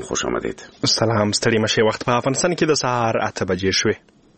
خوش آمدید. سلام، ستړي مشه. وخت په افغانستان کې د سهار 8 بجې شوې.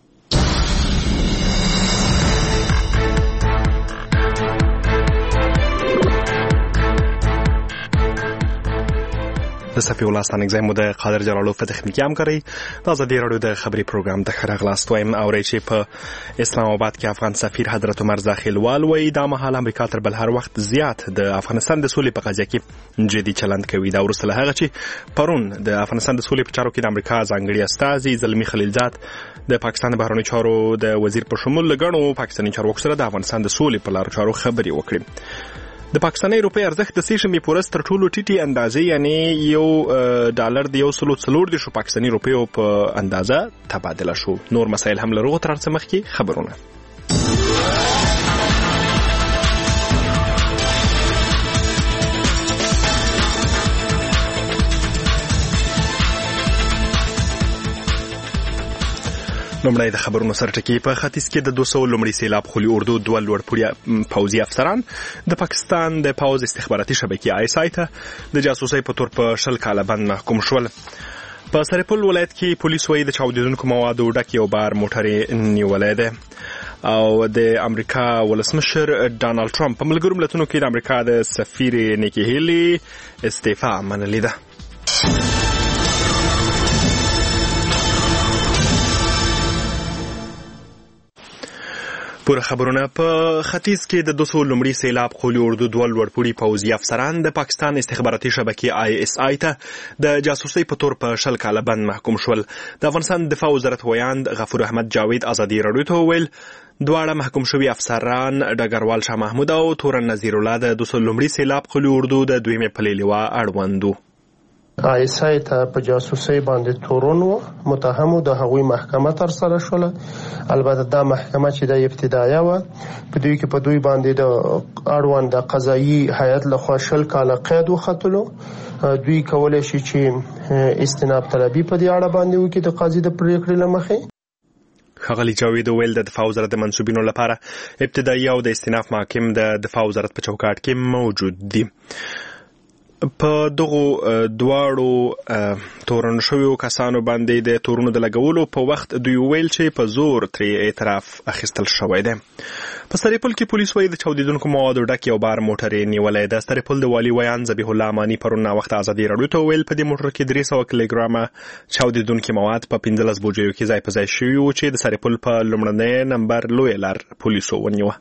د صفي الله ستانګزی مو د قادر جلالو په تخنیکي همکاري د ازادي راډیو د خبري پروګرام د خراغلاست وایم او ریچې په اسلام آباد کې افغان سفیر حضرت عمر داخلوال وایي دا مهال امریکا تر بل هر وخت زیات د افغانستان د سولې په قضیه کې جدي چلند کوي. دا وروسته له هغه چې پرون د افغانستان د سولې په چارو کې د امریکا ځانګړي استازي زلمی خلیلزاد د پاکستان د بهرنیو چارو د وزیر په شمول لګڼو پاکستاني چارواکو سره د افغانستان د سولې په لارو چارو خبرې وکړي. د پاکستاني روپۍ ارزښت د سېشنبې په ورځ تر ټولو ټیټې اندازې یعنی $1 د 1.4 پاکستاني روپیو په اندازه تبادله شو. نور مسایل هم لرو. تر څه مخکې خبرونه. لومړی د خبرونو سرټکی. په ختیځ کې د 200 لومړي سیلاب خولي اردو 2 لوړپوړي پوځي افسران د پاکستان د پوځ استخباراتي شبکې ISI ته د جاسوسۍ په تور په 10 کاله بند محکوم شول. په سرپل ولایت کې پولیس وایي د چاودیدونکو موادو ډک یو بار موټر نیولې ده او د امریکا ولسمشر ډانلډ ټرمپ په ملګرو ملتونو کې د امریکا د سفیر نیکی هیلی استعفا منلې ده. پوره خبرونه. په ختیځ کې د 200 لومړي سیلاب خولي اردو 2 لوړپوړي پوځي افسران د پاکستان استخباراتي شبکې ISI ته د جاسوسۍ په تور په 10 کاله بند محکوم شول. د افغانستان دفاع وزارت ویاند غفور احمد جاوید ازادي راډیو ته وویل دواړه محکوم شوي افسران ډګروال شاه محمود او تورن نذیر الله د 200 لومړي سیلاب خولي اردو د دویمې پلې لواء اړوندو. ISI ته په جاسوسۍ باندې تورون متهمو د هغوی محکمه تر سره شول. البته دا محکمه چې د ابتدایه و په دوی کې په دوی باندې د اړوند د قضایي هیئت لخوا 10 کاله قید وختلو. دوی کولای شي چې استناب طلبي په دې اړه باندې وکړي د قاضي د پریکړې لمخې. ښاغلي جاوید ویل د دفاع وزارت د منصوبینو لپاره ابتدایي او د استئناف محاکم د دفاع وزارت په چوکاټ کې موجود دي. په دغه دواړو تورن شویو کسانو باندې د تورونو د لګولو په وخت دوی ویل چې په زور ترې اعتراف اخیستل شوی دی. په سرپل کې پولیس وایي د چاودیدونکو موادو ډک یو بار موټر نیولې ده. سرپل د والي ویان ذبیح الله امانی پرون وخت ازادي راډیو ته ویل په دې موټر کې 300 کیلوګرامه چاودیدونکو مواد په 15 بوجیو کې ځای په ځای شوي و چې د سرپل په لومړنۍ نمبر لوی لار پولیسو ونیوه.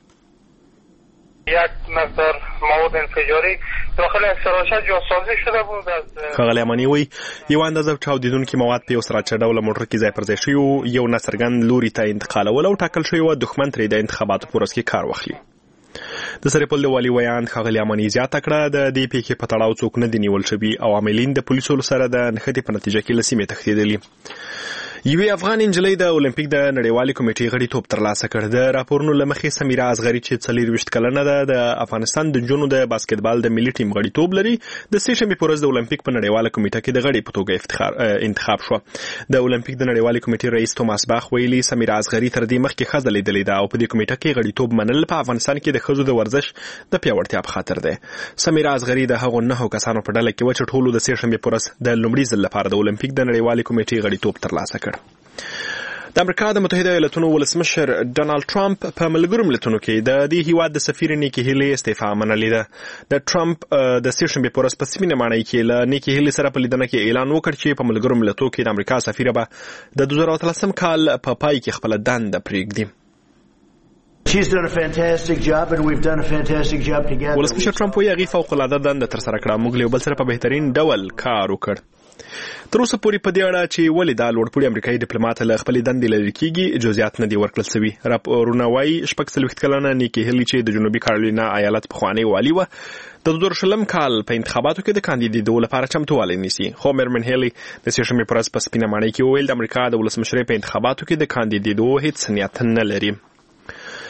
یک مقدار مواد انفجاری داخل اکسراشه جاسازی شده بود. ښاغلی امانی وایي یو اندازه چاودیدونکي مواد په یو سراچه ډوله موټر کې ځای پر ځای شوي و. یو ناڅرګند لوري ته انتقالول او ټاکل شوی و دښمن ترې د انتخاباتو په ورځ کې کار واخلي. د سرپل د والي ویان ښاغلی امانی زیاته کړه د دې پیښې په تړاو څوک نه دي نیول شوي او عاملین د پولیسو سره د نښتې په نتیجه کې له سیمې تښتېدلي. یوې افغان انجلۍ د اولمپیک د نړیوالې کمیټې غړیتوب ترلاسه کړ. د راپورونو له مخې سمیره اصغري چې 24 کلنه ده د افغانستان د نجونو د باسکټبال د ملي ټیم غړیتوب لري. د سېشنبې په ورځ د اولمپیک په نړیواله کمیټه کې د غړي په توګه انتخاب شو. د اولمپیک د نړیوالې کمیټې رئیس توماس باخ ویلي سمیره اصغري تر دې مخکې ښځه لیدلې ده او په دې کمیټه کې غړیتوب منل په افغانستان کې د ښځو د ورزش د پیاوړتیا په خاطر ده. سمیره اصغري د هغو 9 کسانو په ډله کې و چې ټولو د سېشنبې په ورځ د لومړي ځل لپاره د اولمپیک د نړیوالې کمیټې غړیتوب ترلاسه کړ. د امریکا د متحده ایالاتونو ولسمشر ډانلډ ټرمپ په ملګرو ملتونو کې د دې هیواد د سفیر نیکی هیلی استعفا منلې ده. د ټرمپ د سېشنبې په ورځ په سپینه ماڼۍ کې له نیکی هیلی سره په لیدنه کې اعلان وکړ چې په ملګرو ملتونو کې د امریکا سفیر به د 2013 کال په پای کې خپل دنده پرېږدي. She's done a fantastic job and we've done a fantastic job together. ولسمشر ټرمپ وایي هغې فوق العاده دنده ترسره کړه. موږ له یو بل سره په بهترین ډول کار وکړ. تر اوسه پورې په دې اړه چې ولې دا لوړپوړي امریکایي ډیپلوماټ له خپلې دندې لرې کېږي جزئیات نه دي ورکړل شوي. راپورونه وایي 46 کلنه نیکی هیلی چې د جنوبي کارولینا ایالت پخوانۍ والي وه د 2020 کال په انتخاباتو کې د کاندیدېدو لپاره چمتووالی نیسي. خو میرمن هیلی د سېشنبې په ورځ په سپینه ماڼۍ کې وویل د امریکا د ولسمشرۍ په انتخاباتو کې د کاندیدېدو هیڅ نیت نه لري.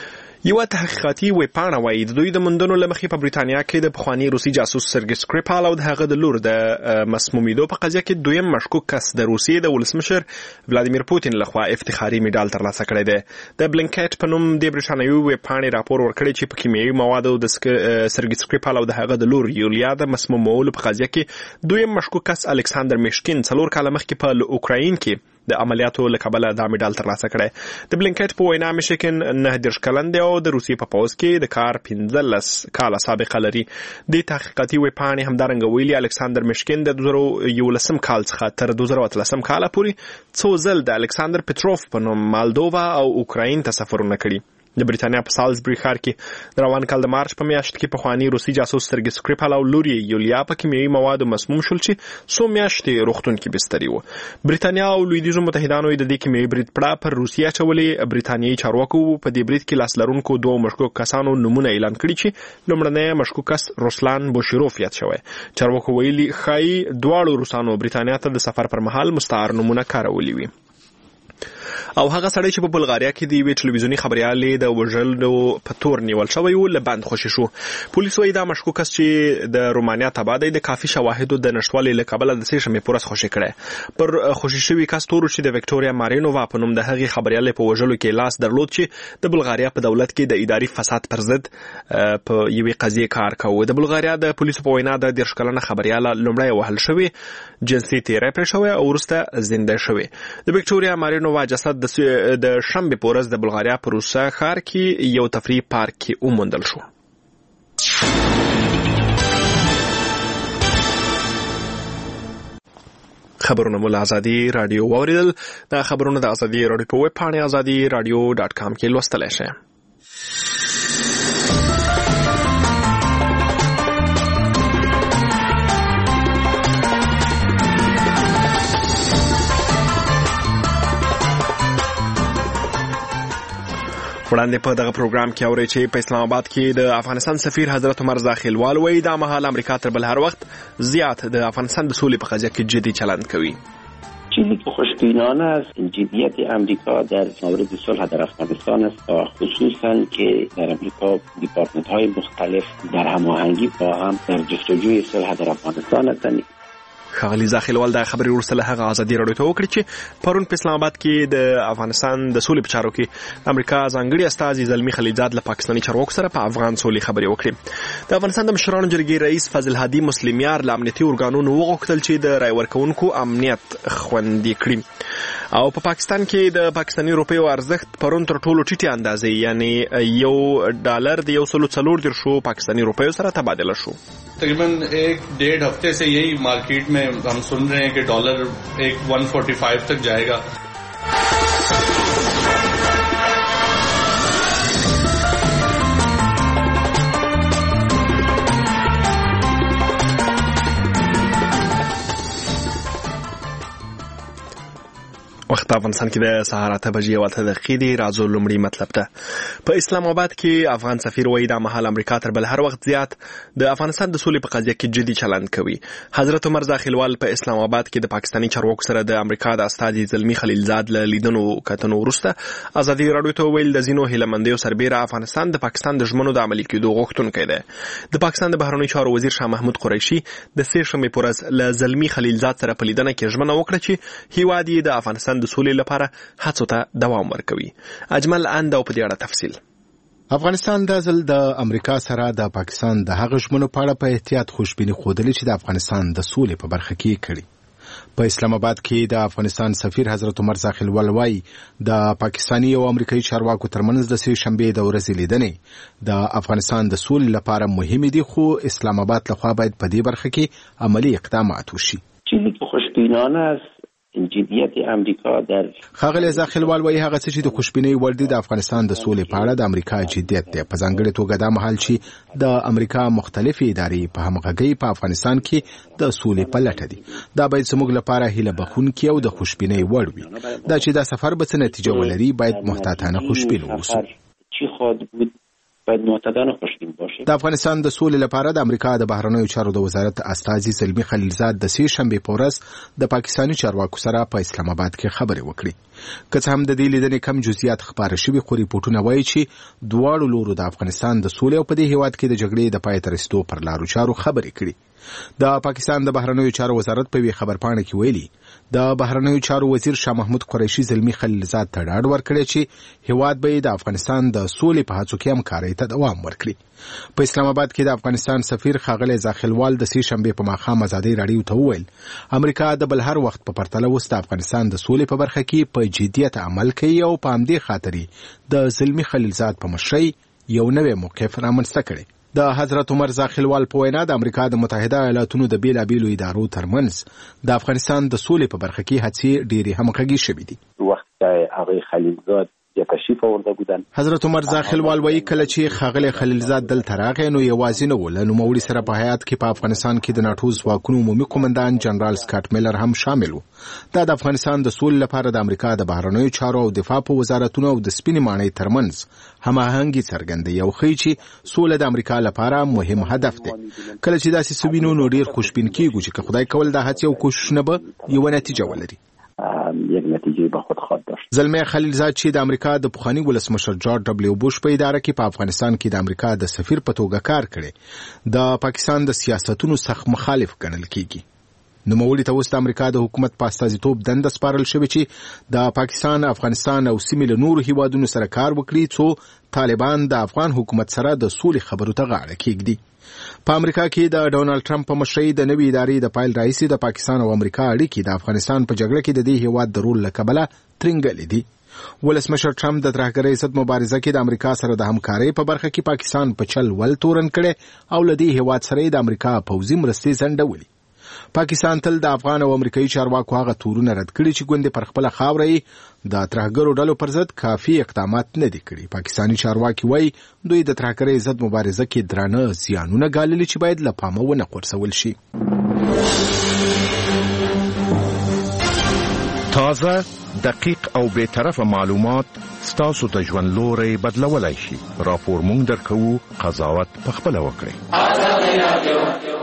یو تحقیقاتي ویبپاڼه وایي د دوی د موندنو له مخې په بریتانیا کې د پخواني روسي جاسوس سرګي سکریپال او د هغه د لور د مسمومیدو په قضیه کې دویم مشکوک کس د روسیې د ولسمشر ولادیمیر پوتین لخوا افتخاري میډال ترلاسه کړی دی. د بلینکټ په نوم د بریټانیوي ویبپاڼې راپور ورکړی چې په کیمیاوي موادو د سرګي سکریپال او د هغه د لور یولیا د مسمومولو په قضیه کې دویم مشکوک کس الکساندر میشکین 4 کاله مخکې په اوکراین کې د عملیاتو له کبله دا میډال ترلاسه کړی. د بلینکټ په وینا میشکین 19 کلن دی او د روسیې په پوځ کې د کار 15 کاله سابقه لري. د تحقیقاتي ویبپاڼې همدارنګه ویلي الکساندر میشکین د 2011 کال څخه تر 2013 کال پورې څو ځل د الکساندر پټروف په نوم مالدووا او اوکراین ته سفرونه کړي. د بریتانیا په سالزبری ښار کې د روان کال د مارچ په میاشت کې پخواني روسي جاسوس سرګي سکریپال او لور یولیا په کیمیاوي موادو مسموم شول چې څو میاشتې روغتون کې بستري وو. بریتانیا او لویدیځو متحدانو د دې کیمیاوي برید پړه پر روسیه چولې. بریتانیایي چارواکو په دې برید کې لاس لرونکو دوه مشکوک کسانو نمونه اعلان کړي چې لومړنی مشکوک کس روسلان بوشیروف یاد شوی. چارواکو ویلي ښایي دواړو روسانو بریتانیا ته د سفر پر مهال مستعار نمونه کارولي وي. او هغه سړی چې په بلغاریا کې د یوې ټلویزیوني خبريالې د وژلو په تور نیول شوی و له بند خوشي شو. پولیس وايي دا مشکوک کس چې د رومانیا تبعید د کافي شواهدو د نشټوالي له کبله د سېشمې پورس خوشي کړي. پر خوشي شوی کس تور چې د وکټوريا مارینووا په نوم د هغې خبريالې په وژلو کې لاس درلود چې د بلغاریا په دولت کې د اداري فساد پر ضد په یوې قضیه کار کوي. د بلغاریا د پولیسو په وینا د 10 کلنه خبرياله لومړی وهل شوی جنسي تیری پر شوی او ورسته زنده شوی. د وکټوريا مارینووا جسد د شنبه په ورځ د بلغاریا په روسا ښار کې یو تفریح پارک کې وموندل شو. خبرونه مول ازادي رادیو واوریدل. دا خبرونه د ازادي رادیو په ویب پاڼه azadi.radio.com کې لوستلای شئ. وړاندې په دغه پروګرام کې اوري چې په اسلام آباد کې د افغانستان سفیر حضرت عمر زاخیلوال وایي دا مهال امریکا تر بل هر وخت زیات د افغانستان د سولې په قضیه کې جدي چلند کوي. چیزی که خوشبینانه است جدیت امریکا در مورد صلح در افغانستان است و خصوصا که در امریکا دیپارتمنت های مختلف در هماهنگی با هم در جستجوی صلح در افغانستان هستند. ښاغلي زاخیلوال دا خبرې وروسته له هغه ازادي راډیو ته وکړي چې پرون په اسلام آباد کې د افغانستان د سولې په چارو کې امریکا ځانګړي استازي زلمي خلیلزاد له پاکستاني چارواکو سره په افغان سولې خبرې وکړي. د افغانستان د مشرانو جرګې رئیس فضل هادي مسلمیار له امنیتي ارګانونو وغوښتل چې د رای ورکوونکو امنیت خوندي کړي. او په پاکستان کې د پاکستاني روپیو ارزښت پرون تر ټولو ټیټې اندازې یعنی $1 د 140 پاکستاني روپیو سره تبادله شو. तकरीबन 1-1.5 हफ्ते से यही मार्केट में हम सुन रहे हैं कि डॉलर 145 तक जाएगा. وخت افغانستان کې د سهار 8 بجې او 8 دقیقې دی. راځو لومړی مطلب ته. په اسلام آباد کې افغان سفیر وایي دا مهال امریکا تر بل هر وخت زیات د افغانستان د سولې په قضیه کې جدي چلند کوي. حضرت عمر زاخیلوال په اسلام آباد کې د پاکستاني چارواکو سره د امریکا د استازي زلمي خلیلزاد له لیدنو کتنو وروسته ازادي راډیو ته ویل د زینو هیلمندیو سربېره افغانستان د پاکستان د ژمنو د عملي کېدو غوښتونکی دی. د پاکستان د بهرنیو چارو وزیر شاه محمود قریشي د سېشمې په ورځ له زلمي خلیلزاد سره په لیدنه کې ژمنه وکړه چې هیواد یې د افغانستان د سولې لپاره هڅو ته دوام ورکوي. اجمل اند او په دې اړه تفصیل. افغانستان د ځل د امریکا سره د پاکستان د هغه ژمنو په اړه په احتیاط خوشبیني ښودلې چې د افغانستان د سولې په برخه کې کړي. په اسلام آباد کې د افغانستان سفیر حضرت عمر زاخیلوال وایي د پاکستاني او امریکایي چارواکو ترمنځ د سې شنبې د ورځې لیدنې د افغانستان د سولې لپاره مهمې دي، خو اسلام آباد لخوا باید په دې برخه کې عملی اقدامات وشي. چیزی که خوشبینانه است جدیت امریکا در ښاغلی زاخیلوال وایي هغه څه چې د خوشبینۍ وړ دي د افغانستان د سولې په اړه د امریکا جدیت دی. په ځانګړې توګه دا مهال چې د امریکا مختلفې ادارې په همغږۍ په افغانستان کې د سولې په لټه دي. دا باید زموږ لپاره هیله بخښونکې او د خوشبینۍ وړ وي. دا چې دا سفر به څه نتیجه ولري باید محتاطانه خوشبین واوسو. چی خواهد بود باید معتدل و خوشبین باشه. د افغانستان د سولې لپاره د امریکا د بهرنیو چارو د وزارت استازي زلمی خلیلزاد د سې شنبې په ورځ د پاکستاني چارواکو سره په اسلام آباد کې خبرې وکړې. که څه هم د دې لیدنې کم جزئیات خبره شوي، خو ریپورټونه وایي چې دواړو لورو د افغانستان د سولې او په دې هیواد کې د جګړې د پای ته رسیدو پر لارو چارو خبرې کړي. د پاکستان د بهرنیو چارو وزارت په وی خبرپاڼه کې ویلي د بهرنیو چارو وزیر شاه محمود قریشي زلمی خلیلزاد ته ډاډ ورکړی چې هیواد به د افغانستان د سولې په هڅو کې همکارۍ ته دوام ورکړي. په اسلام آباد کې د افغانستان سفیر ښاغلی زاخیلوال د سې شنبې په ماښام ازادۍ راډیو ته وویل امریکا د بل هر وخت په پرتله اوس د افغانستان د سولې په برخه کې په جدیت عمل کوي او په همدې خاطرې د زلمی خلیلزاد په مشرۍ یو نوی موقف رامنځته کړی. د حضرت عمر زاخیلوال په وینا د امریکا د متحده ایالاتونو د بیلابیلو ادارو ترمنځ د افغانستان د سولې په برخه کې هڅې ډېرې همغږې شوې دي. وقت آقای خلیلزاد یا تشریف آورده بودن. حضرت عمر زاخیلوال وایي کله چې ښاغلی خلیلزاد دلته راغی نو یوازې نه و، له نوموړي سره په هیات کې په افغانستان کې د ناټو ځواکونو عمومي قومندان جنرال سکاټ میلر هم شامل و. دا د افغانستان د سولې لپاره د امریکا د بهرنیو چارو او دفاع په وزارتونو او د سپینې ماڼۍ ترمنځ هماهنګي څرګندوي او ښیي چې سوله د امریکا لپاره مهم هدف دی. کله چې داسې څه وینو نو ډېر خوشبین کیږو چې که خدای کول دا هڅې او کوششونه به یوه نتیجه ولري. یک نتیجه به خود خواهد داشت. زلمی خلیلزاد چې د امریکا د پخواني ولسمشر جورج دبلیو بوش په اداره کې په افغانستان کې د امریکا د سفیر په توګه کار کړی، د پاکستان د سیاستونو سخت مخالف ګڼل کیږي. نوموړي ته اوس د امریکا د حکومت په استازیتوب دنده سپارل شوې چې د پاکستان، افغانستان او سیمې له نورو هیوادونو سره کار وکړي څو طالبان د افغان حکومت سره د سولې خبرو ته غاړه کېږدي. په امریکا کې د ډونالد ټرمپ په مشرۍ د نوې ادارې د پایل راهیسې د پاکستان او امریکا اړیکې د افغانستان په جګړه کې د دې هیواد د رول له کبله ترنګلې دي. ولسمشر ټرمپ د ترهګرۍ ضد مبارزه کې د امریکا سره د همکارۍ په برخه کې پاکستان په چل ول تورن کړي او له دې هیواد سره د امریکا پوځي مرستې ځنډولې. پاکستان تل د افغان او امریکایي چارواکو هغه تورونه رد کړي چې ګوندې پر خپله خاوره یې د ترهګرو ډلو پر ضد کافي اقدامات نه دي کړي. پاکستاني چارواکي وایي دوی د ترهګرۍ ضد مبارزه کې درانه زیانونه ګاللي چې باید له پامه ونه غورځول شي. تازه، دقیق او بی‌طرفه معلومات ستاسو د ژوند لوری بدلولای شي. راپور مونږ درکوو، قضاوت پخپله وکړئ.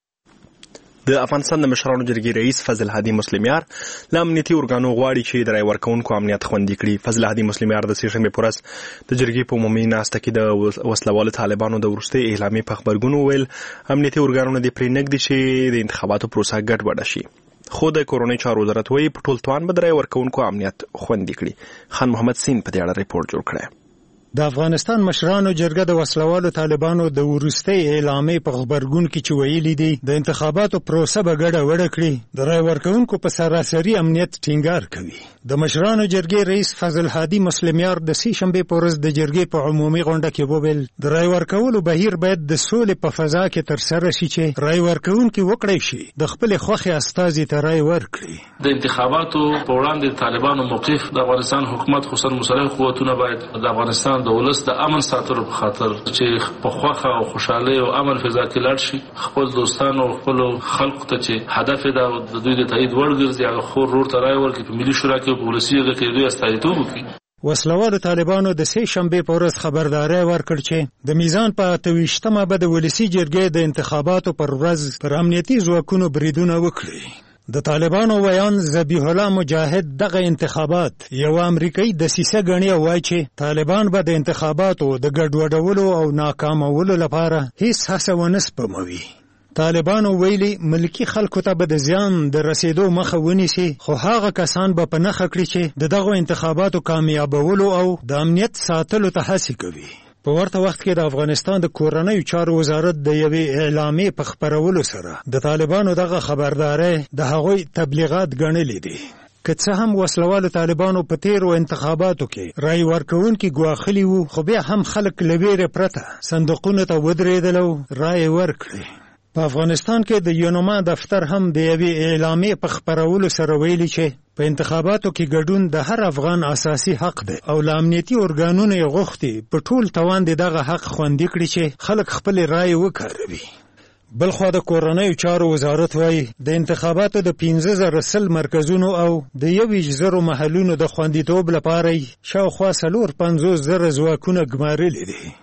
د افغانستان د مشرانو جرګې رئیس فضل هادي مسلمیار له امنیتي ارګانو غواړي چې د رای ورکوونکو امنیت خوندي کړي. فضل هادي مسلمیار د سې شنبې په ورځ د جرګې په عمومي ناسته کې د وسلوالو طالبانو د وروستۍ اعلامیې په خبرګون وویل امنیتي ارګانونه دې پرې نږدي چې د انتخاباتو پروسه ګډوډه شي. خو د کورنۍ چارو وزارت وایي په ټول توان به د رای ورکوونکو امنیت خوندي کړي. خان محمد سین په دې اړه ریپورت جوړ کړی. د افغانستان مشرانو جرګه د وسلوالو طالبانو د وروستۍ اعلامیې په خبرګون کې چې ویلي دي د انتخاباتو پروسه به ګډوډه کړي، د رای ورکوونکو په سراسري امنیت ټینګار کوي. د مشرانو جرګې رئیس فضل هادي مسلمیار د سې شنبې په ورځ د جرګې په عمومي غونډه کې وویل د رای ورکولو بهیر باید د سولې په فضا کې ترسره شي چې رای ورکوونکي وکړی شي د خپلې خوښې استازي ته رای ورکړي. د انتخاباتو په وړاندې طالبانو موقف د افغانستان حکومت خصوصا مسلح قوتونه باید د افغانستان د ولس د امن ساتلو په خاطر چې په خوښه او خوشحالۍ او امن فضا کې لاړ شي، خپل دوستانو او خپل خلکو ته چې هدف دا د دوی د تایید وړ ګرځي هغه خور ورور ته رای ورکړي، په ملي شورا کې او په ولسي جرګه کې دوی استازیتوب وکړي. وسلوالو طالبانو د سې شنبې په ورځ خبرداری ورکړ چې د میزان په 28مه به د ولسي جرګې د انتخاباتو پر ورځ پر امنیتي ځواکونو بریدونه وکړي. د طالبانو ویان ذبیح الله مجاهد دغه انتخابات یو امریکایي دسیسه ګڼي او وایي چې طالبان به د انتخاباتو د ګډوډولو او ناکامولو لپاره هیڅ هڅه ونه سپموي. طالبانو ویلي ملکی خلکو ته به د زیان د رسیدو مخه ونیسي، خو هغه کسان به په نښه کړي چې د دغو انتخاباتو کامیابولو او د امنیت ساتلو ته هڅې کوي. په ورته وخت کې د افغانستان د کورنیو چارو وزارت د یوې اعلامیې په خپرولو سره د طالبانو دغه خبرداری د هغوی تبلیغات ګڼلي دي. که څه هم وسلوالو طالبانو په تیرو انتخاباتو کې رای ورکوونکي ګواښلي وو، خو بیا هم خلک له ویرې پرته صندوقونو ته ودرېدل او رای ورکړي. په افغانستان کې د یونما دفتر هم د یوې اعلامیې په خپرولو سره ویلي چې په انتخاباتو کې ګډون د هر افغان اساسي حق دی او له امنیتي ارګانونو یې غوښتي په ټول توان د دغه حق خوندي کړي چې خلک خپل رای وکاروي. بلخوا د کورنیو چارو وزارت وایي د انتخاباتو د 15,000 مرکزونو او د 21,000 محلونو د خوندیتوب لپاره شاوخوا 450,000 ځواکونه ګمارلي دي.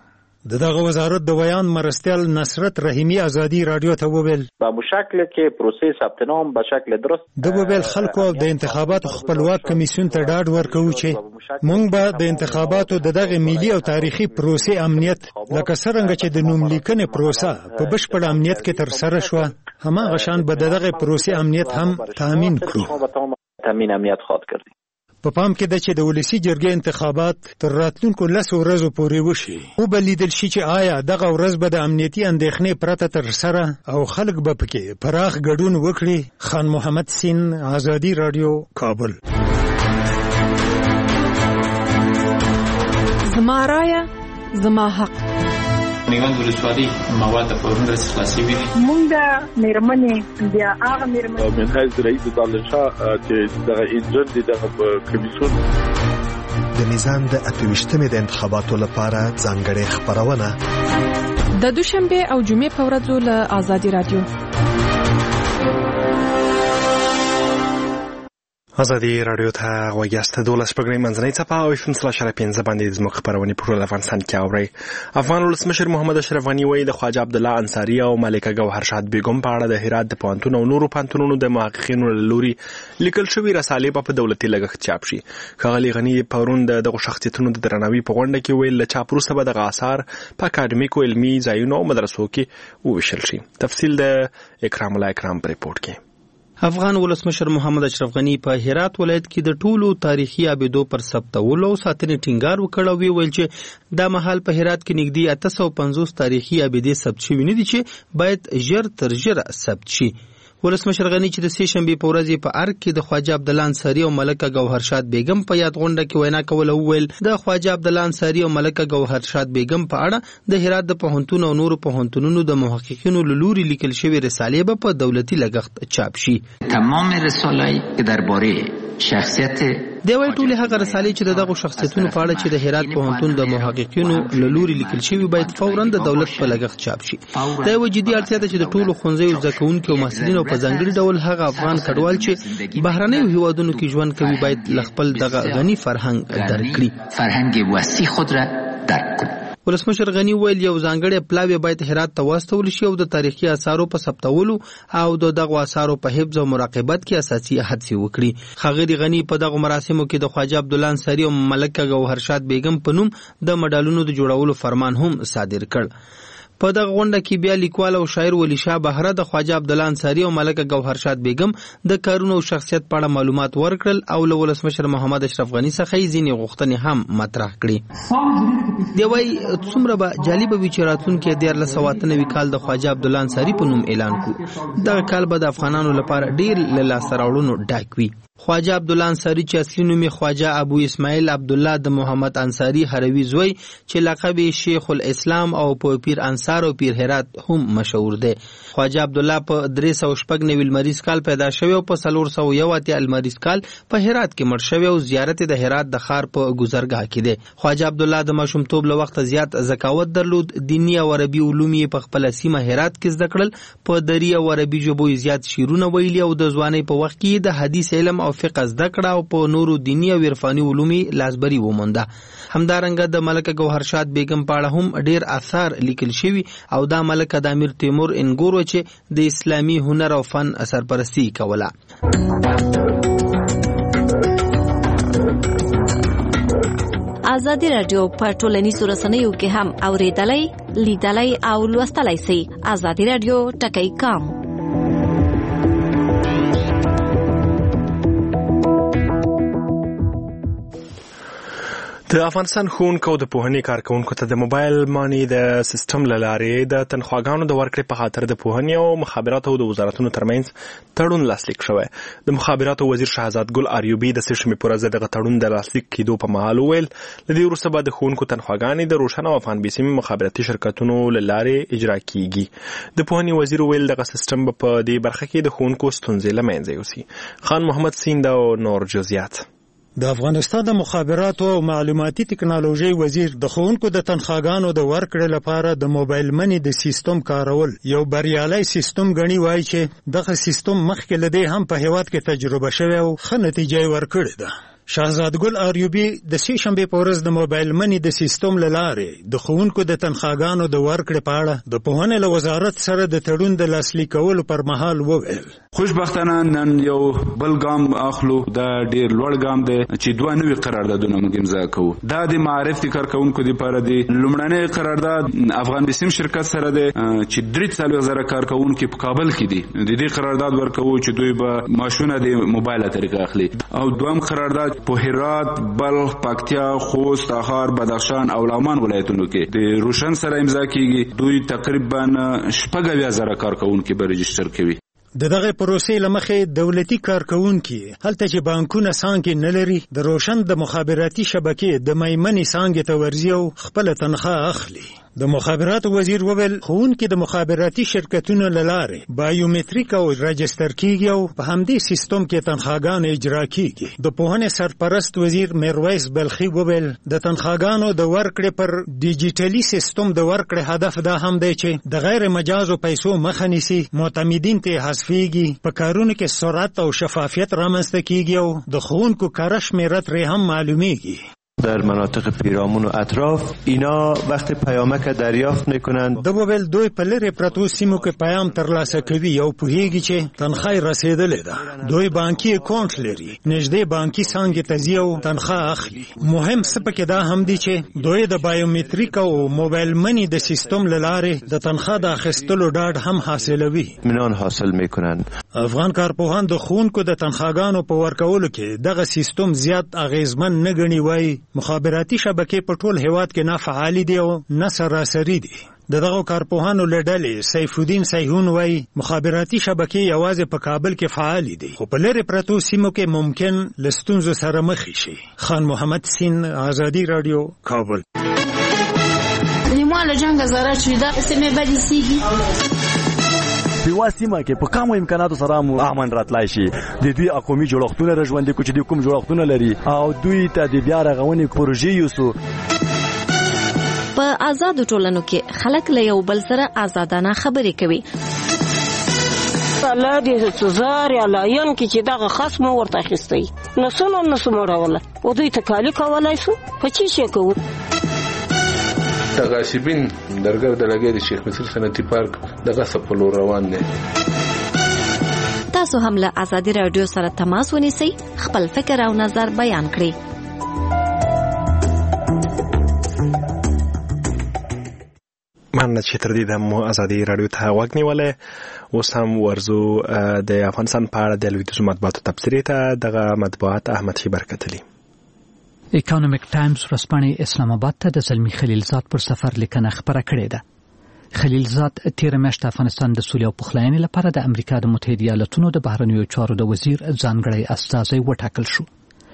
دغه وزارت د بیان مرستیال نصرت رحیمی ازادي رادیو ته وویل به شکل کې پروسې ثبت نام به شکل درست د وویل خلکو د انتخاباتو خپلواک کمیسیون ته ډاډ ورکوي چې مونږ به د انتخاباتو دغه ملي او تاریخي پروسې امنیت لکه څنګه چې د نوم لیکنې پروسه په بشپړ امنیت کې تر سره شو هماغه شان به دغه پروسې امنیت هم تامین کړو. تامین امنیت خاط کړی. په پام کې ده چې د ولسی جرګې انتخابات تر راتلونکو 10 ورځو پورې وشي او به لیدل شي چې آیا دغه ورځ به د امنیتي اندېښنې پرته تر سره او خلک به پکې پراخ ګډون وکړي. خان محمد سین، آزادي رادیو، کابل. زما رایه زما حق. نیوند ولسوالۍ مواد په ورنرس خلاصي وي. مونږ د میرمنې بیا هغه میرمنې منهاج رئیس دالشاه چې دغه انجن دغه کمیسیون د میزان د 28مې د انتخاباتو لپاره ځانګړې خبرونه د دوشنبه او جمعې په ورځو له آزادي رادیو. آزادي رادیو ته غوږیاست. 12 پګړۍ منځنۍ څپه او 15.15 باندې زموږ خبرونه په ټول افغانستان کې اوري. افغان ولسمشر محمد اشرف غنی وایي د خواجه عبدالله انصاری او ملکه ګوهر شاد بیگم په اړه د هرات د پوهنتون او نورو پوهنتونونو د محققینو له لوري لیکل شوی رسالې په دولتي لګښت چاپ شي. ښاغلي غنی پرون دغه شخصیتونو د درناوي په غونډه کې ویل چې چاپ وروسته به دغه آثار په اکاډمیکو علمي ځایونو او مدرسو کې وویشل شي. تفصیل د اکرام الله اکرام په ریپورت کې. افغان ولسمشر محمد اشرف غنی په هرات ولایت کې د ټولو تاریخي ابیدو پر ثبتولو او ساتنې ټینګار وکړ او ویل چې دا مهال په هرات کې نږدې 850 تاریخي ابیدې ثبت شوي نه دي چې باید ژر تر ژره ثبت شي. ولسمشر غنی چې د سې شنبې په ورځ په ارګ کې د خواجه عبدالله انصاری او ملکه ګوهر شاد بیگم په یاد غونډه کې وینا کوله وویل د خواجه عبدالله انصاری او ملکه ګوهر شاد بیگم په اړه د هرات د پوهنتون او نورو پوهنتونونو د محققینو له لوري لیکل شوی رسالې به په دولتي لګښت چاپ شي. تمام رساله‌ای که درباره شخصیت دی وایي ټولې هغه رسالې چې دغه شخصیتونو په اړه چې د هرات پوهنتون د محققینو له لوري لیکل شوی باید فوراً د دولت په لګښت چاپ شي. دا یو جدي اړتیا ده چې د ټولو ښوونځیو زده کوونکو او محصلینو په ځانګړي ډول هغه افغان کډوال چې بهرنیو هیوادونو کې ژوند کوي باید له خپل دغه غني فرهنګ درک کړي. فرهنګ وسیع خود را درک کړي. ولسمشر غنی ویل یو ځانګړی پلاوی باید هرات ته واستول شي او د تاریخي آثارو په ثبتولو او دغه آثارو په حفظ او مراقبت کې اساسي هڅې وکړي. ښاغلي غنی په دغه مراسمو کې د خواجه عبدالله انصاری او ملکه ګوهر شاد بیگم په نوم د مډالونو د جوړولو فرمان هم صادر کړ. په دغه غونډه کې بیا لیکوال او شاعر ولی شاه بهره د خواجه عبدالله انصاری او ملکه ګوهر شاد بیگم د کارونو او شخصیت په اړه معلومات ورکړل او له ولسمشر محمد اشرف غنی څخه ځینې غوښتنې هم مطرح کړې. دی وایي څومره به جالبه وي چې راتلونکي 1498 کال د خواجه عبدالله انصاری په نوم اعلان کړو. دغه کال به د افغانانو لپاره ډیر له لاسته راوړنو ډک وي. خواجه عبدالله انصاری چې اصلي نوم یې خواجه ابو اسماعیل عبدالله د محمد انصاری هروي زوی چې لقب یې شیخ الاسلام او په پیر انصار او پیر هرات هم مشهور دی. خواجه عبدالله په 396 لمریز کال پیدا شوی او په 401 لمریز کال په هرات کې مړ شوی او زیارت د هرات د ښار په ګذرګاه کې دی. خواجه عبدالله د ماشومتوب له وخته زیات ذکاوت درلود. دینی او عربي علوم یې په خپل سیمه هرات کې زده کړل. په دری او عربي ژبو زیات شعرونه ویلي او د ځوانۍ په وخت کې د حدیث علم او فقه زده کړه او په نورو دینی او عرفاني علومي لاسبري ومونده. همدارنګه د ملکه ګوهر شاد بیگم په اړه هم ډیر آثار لیکل شوي او دا ملکه د امیر تیمور انګور چې د اسلامي هنر او فن سرپرستی کوله. آزادي رادیو په ټولنیزو رسنیو کې هم اوریدلای، لیدلای او لوستلای شئ. آزادي رادیو ټکی کام. د افغانستان ښوونکو او د پوهنې کارکونکو ته د موبایل مانی د سیستم له لارې د تنخواګانو د ورکړې په خاطر د پوهنې او مخابراتو د وزارتونو ترمنځ تړون لاسلیک شوی. د مخابراتو وزیر شهزاد ګل اریوبي د سې شنبې په ورځ دغه تړون د لاسلیک کېدو په مهال وویل له دې وروسته به د ښوونکو تنخواګانې د روشن او افغان بیسیمې مخابراتي شرکتونو له لارې اجرا کیږي. د پوهنې وزیر وویل دغه سیستم به په دې برخه کې د ښوونکو ستونزې له منځه یوسي. خان محمد سیند او نور جزئیات. د افغانستان د مخابراتو او معلوماتي ټکنالوژي وزیر د ښوونکو د تنخواګانو د ورکړې لپاره د موبایل منی د سیستم کارول یو بریالي سیستم غني وایي چې دغه سیستم مخکې له دې هم په هیواد کې تجربه شوی او ښه نتیجه ورکړې ده. شهزاد ګل آریوبي د سې شنبې په ورځ د موبایل منی د سیستم له لارې د ښوونکو د تنخواګانو د ورکړې په اړه د پوهنې له وزارت سره د تړون د لاسلیک کولو پر مهال وویل. خوشبختانه نن یو بل ګام اخلو، دا ډیر لوړ ګام دی چې دوه نوي قراردادونه موږ امضا کوو. دا د معرفت کارکونکو لپاره دی. لومړنی قرارداد افغان بسیم شرکت سره دی چې 3,000 کارکونکو په کابل کې دي. د دې قرارداد ورکوو چې دوی به ماشونه د موبایل طریقه اخلي. او دویم قرارداد په هرات، بلخ، پکتیا، خوست، تخار، بدخشان او لغمان ولایتونو کې د روشن سره امضا کیږي. دوی تقریبا 4,000 کارکونکو به رجسټر کوي. دغه پروسې لمخې دولتي کارکونکي هلته چې بانکونه څنګه نه لري د روشن د مخابراتي شبکې د میمنې څنګه ته ورځي او خپل تنخواه اخلي. د مخابراتو وزیر وویل ښوونکي د مخابراتي شرکتونو له لارې بایومتریک او رجستر کیږي او په همدې سیستم کې تنخواګانې اجرا کیږي. د پوهنې سرپرست وزیر میرویس بلخي وویل د تنخواګانو د ورکړې پر ډیجیټلي سیستم د ورکړې هدف دا هم دی چې د غیر مجازو پیسو مخه نیسي، معتمدین ته حذفیږي، په کارونو کې سرعت او شفافیت رامنځته کیږي او د ښوونکو کره شمېره ترې هم معلومیږي. در مناطق پیرامون و اطراف اینا وقت پیامک دریافت میکنن. د وویل دوی په لرې پرتو سیمو کې پیام ترلاسه کوي او پوهیږي چې تنخواه رسیدلې ده. دوی بانکي اکاونټ لري، نږدې بانکي څانګې ته ځي او تنخواه اخلي. مهم څه پکې دا هم دي چې دوی د بایومتریک او موبایل منی د سیستم له لارې د تنخواه د اخیستلو ډاډ هم حاصلوي. اطمینان حاصل میکنن. افغان کارپوهان د ښوونکو د تنخواګانو په ورکولو کې دغه سیستم زیات اغیزمن نه ګڼي. وایي مخابراتي شبکې په ټول هیواد کې نه فعال دي او نه سراسري دي. دغه کارپوهانو له ډلې سیف الدین سیهون وایي مخابراتي شبکې یوازې په کابل کې فعال دي، خو په لرې پرتو سیمو کې ممکن له ستونزو سره مخ شي. خان محمد سین، آزادي رادیو، کابل. لیمو له جنګ زاره چې دا سیمه بدی سیږي په واسطه کې په کومو امکاناتو سره مو امن راتلای شي. د دوی اقومي جوړښتونه رژوندې کوي چې د کوم جوړښتونه لري او دوی ته د بیا رغونې پروژې یوسو. په آزادو ټولنو کې خلک له یو بل سره آزادانه خبرې کوي. الله دې سزار یا لاین کې چې دغه خصم ورته اخیستی نسو مړوله او دوی تکالی کولای شو په چی شي کوو. تغاصبین درګر د لګې د شیخ مصر صنعتي پارک دغه سپلو روان دي. تاسو هم له آزادي رادیو سره تماس ونیسئ، خپل فکر او نظر بیان کړئ. مننه چې تر دې دمو آزادي رادیو ته غوږ نیولې. اوس هم ورزو د افغانستان په اړه د لویدیځو مطبوعاتو تبصرې ته دغه مطبوعات احمد شي برکتلی. اکانومیک ټایمز ورځپاڼې اسلام آباد ته د زلمی خلیلزاد پر سفر لیکنه خبره کړې ده. خلیلزاد تیر میاشت افغانستان د سولې او پخلاینې لپاره د امریکا د متحده ایالاتونو د بهرنیو چارو د وزیر ځانګړی استازی وټاکل شو.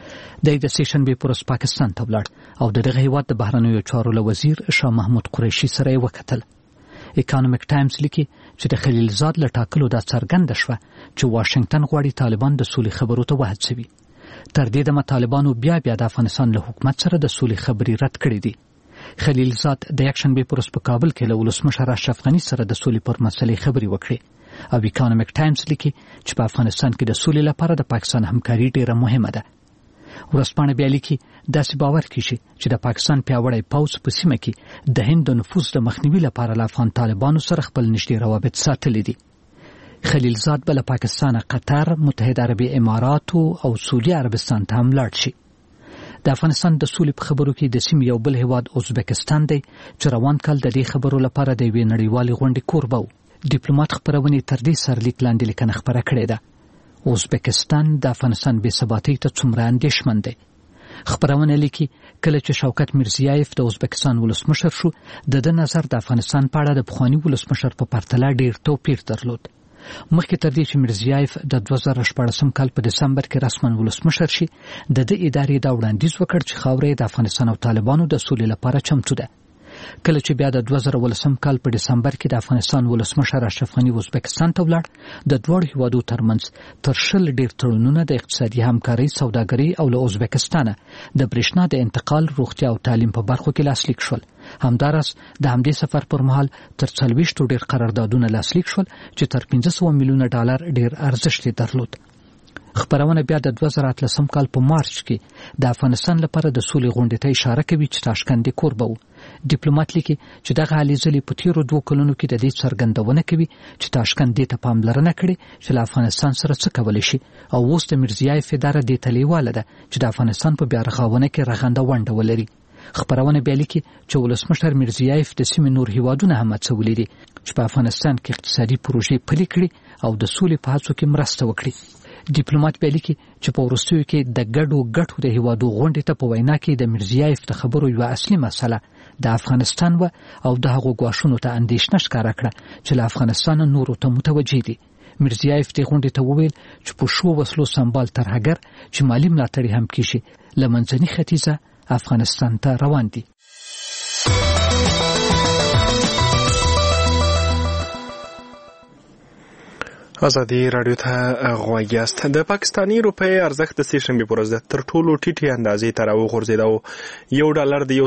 د سیشنبې پر ورځ پاکستان ته ولاړ او دغه هیواد د بهرنیو چارو له وزیر شاه محمود قریشي سره وکتل. اکانومیک ټایمز لیکي چې د خلیلزاد له ټاکلو دا څرګنده شوه چې واشنگټن غواړي طالبان د سولې خبرو ته وهڅوي. تر دې د طالبانو بیا د افغانستان له حکومت سره د سولې خبرې رد کړې دي. خلیلزاد د یکشنبې پر ورځ په کابل کې له ولسمشر اشرف غني سره د سولې پر مسلې خبرې وکړې او اکانومیک ټایمز لیکي چې په افغانستان کې د سولې لپاره د پاکستان همکاري ډیره مهمه ده. ورځپاڼه بیا لیکي داسې باور کیږي چې د پاکستان پیاوړی پوځ په سیمه کې د هند د نفوذ د مخنیوي لپاره له افغان طالبانو سره خپل نږدې روابط ساتلي دي. خلیلزاد بل پاکستان، قطر، متحده عربي امارات او سعودي عربستان ته هم لاړ شي. د افغانستان د سولې په خبرو کې د سیمې یو بل هیواد ازبکستان دی چې روان کال د دې خبرو لپاره د یوې نړیوالې غونډې کوربه و. ډیپلوماټ خبرونې تر دې سرلیک لاندې لیکنه خبره کړې ده. ازبکستان د افغانستان بې ثباتۍ ته څومره اندېښمن دی. خبرونه لیکي کله چې شوکت میرزیایف د ازبکستان ولسمشر شو، د نظر د افغانستان په اړه د پخوانی ولسمشر په پرتله ډیر توپیر درلود. مخکې تر دې چې میرزیایف د 2014 کال په دسمبر کې رسماً ولسمشر شي، د ادارې دا وړاندیز وکړ چې خاورې د افغانستان او طالبانو د سولې لپاره چمتو ده. کله چې بیا د 2018 کال په دسمبر کې د افغانستان ولسمشر اشرف غني ازبکستان ته ولاړ، د دوه هیوادو ترمنځ تر 20 ډیر تړونونه د اقتصادي همکارۍ، سوداګرۍ او له ازبکستان د برېښنا د انتقال، روغتیا او تعلیم په برخو کې لاسلیک شول. همدارس د همدې سفر پر مهال تر 40 ډیر قراردادونه لاسلیک شول چې تر $500 میلیونه ډیر ارزښت درلود. خبرونه بیا د 2013 کال په مارچ کې د افغانستان لپاره د سولې غونډې ته اشاره کوي چې تاشکند کوربه وو. ډیپلوماټ لیکي چې دغه هلې ځلې په تیرو 2 کلونو کې د دې څرګندونه کوي چې تاشکند ته پاملرنه کړې چې له افغانستان سره څه کولی شي او اوس د میرزیایف اداره دې ته لیواله ده چې د افغانستان په بیا رغونه کې رغنده ونډه ولري. خبرونه بیا لیکي چې ولسمشر میرزیایف د سیمې نور هیوادونه هم هڅولي دي چې په افغانستان کې اقتصادي پروژې پلي کړي او د سولې په هڅو کې مرسته وکړي. ډیپلوماټ بیا لیکي چې په وروستیو کې د ګډو د هیوادو غونډې ته په وینا کې د میرزیایف د خبرو یوه اصلي مسله د افغانستان و او د هغو ګواښونو ته اندېښنه ښکاره کړه چې له افغانستان نورو ته متوجه دي. میرزیایف دې غونډې ته وویل چې په شو وسلو سمبال ترهګر چې مالي ملاتړ هم کیږي له منځني ختیځه افغانستان ته روان دي. ازادي رادیو ته غوږ یاست. د پاکستاني روپۍ ارزښت د سې شنبې پر ورځ د تر ټولو ټیټې اندازې ته راوغورځېد او $1 د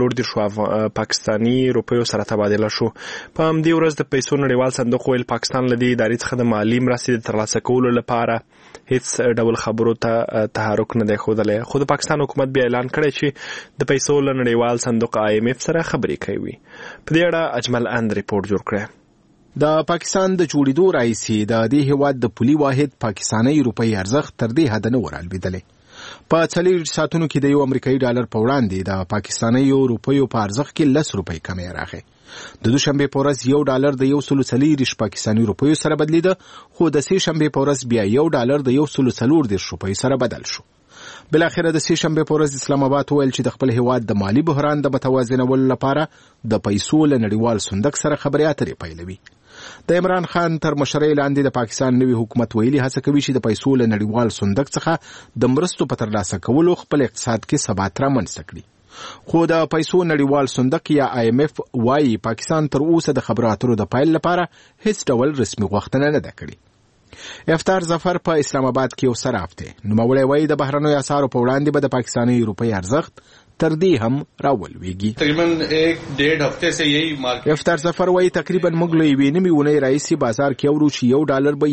140 پاکستاني روپیو سره تبادله شو. په همدې ورځ د پیسو نړیوال صندوق ویل پاکستان له دې ادارې څخه د مالي مرستې د ترلاسه کولو لپاره هیڅ ډول خبرو ته تحرک نه دی ښودلی. خو د پاکستان حکومت بیا اعلان کړی چې د پیسو له نړیوال صندوق IMF سره خبرې کوي. په دې اړه اجمل اند ریپورت جوړ کړی. د پاکستان د جوړېدو راهیسې د دې هیواد د پولي واحد پاکستاني روپۍ ارزښت تر دې حده نه ورالوېدلی. په 4 ساعتونو کې د $1 په وړاندې د پاکستاني روپیو په ارزښت کې 10 روپۍ کمی راغی. د دوشنبه په ورځ $1 د 140 پاکستاني روپیو سره بدلیده، خو د سې شنبه په ورځ بیا $1 د 140 روپیو سره بدل شو. بلاخره د سې شنبه په ورځ اسلام آباد ویل چې د خپل هیواد د مالی بحران د متوازنولو لپاره د پیسو له نړیوال صندوق سره خبرې اترې پیلوي. د عمران خان تر مشرۍ لاندې د پاکستان نوي حکومت ویلي هڅه کوي چې د پیسو له نړیوال صندوق څخه د مرستو په ترلاسه کولو خپل اقتصاد کې ثبات رامنځته کړي. خو د پیسو نړیوال صندوق یا IMF وايي پاکستان تر اوسه د خبرو اترو د پیل لپاره هیڅ ډول رسمي غوښتنه نه ده کړې. افطار ظفر په اسلام آباد کې یو صراف دی. نوموړی وايي د بهرنیو اسعارو په وړاندې به د پاکستاني روپۍ ارزښت تر دې هم راولويږي. تقریبا 1.5 هفته سے یہی مارکیٹ افطار سفر وای تقریبا موږ له یوې نیمې ونې راځي بازار کې اورو چې $1 به